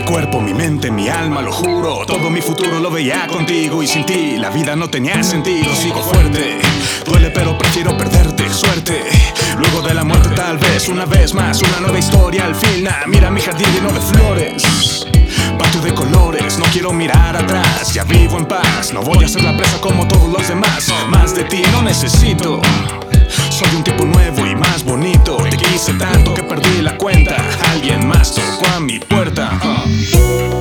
cuerpo, mi mente, mi alma, lo juro. Todo mi futuro lo veía contigo y sin ti la vida no tenía sentido. Sigo fuerte, duele pero prefiero perderte. Suerte, luego de la muerte tal vez una vez más. Una nueva historia al fin. Mira mi jardín lleno de flores, patio de colores, no quiero mirar atrás. Ya vivo en paz, no voy a ser la presa como todos los demás. Más de ti no necesito, soy un tipo nuevo y más bonito. Te quise tanto que perdí la cuenta. Alguien más tocó a mi puerta.